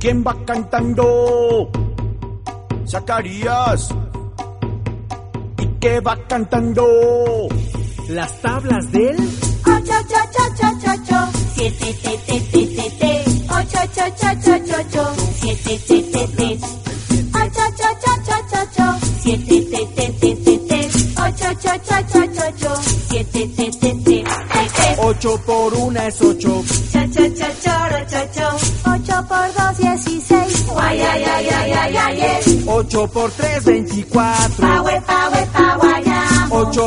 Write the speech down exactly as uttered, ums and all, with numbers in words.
¿Quién va cantando? Zacarías. ¿Y qué va cantando? Las tablas del ocho, ocho, ocho, ocho, ocho, siete, te, te, te, te, te, ocho, ocho, ocho, ocho, ocho, siete, te, te, te, ocho, ocho, ocho, ocho, ocho, siete, te, te, te, te, te, ocho, ocho, ocho, ocho, ocho, siete, te, te, te, te, te. Ocho por una es ocho. Cha, cha, cha, choro, cho, cho. Ocho por dos, dieciséis. Guay, ay, ay, ay, ay, ay, ay. Ocho por tres, veinticuatro. Pa, we, pa, we, pa, guayamo. Ocho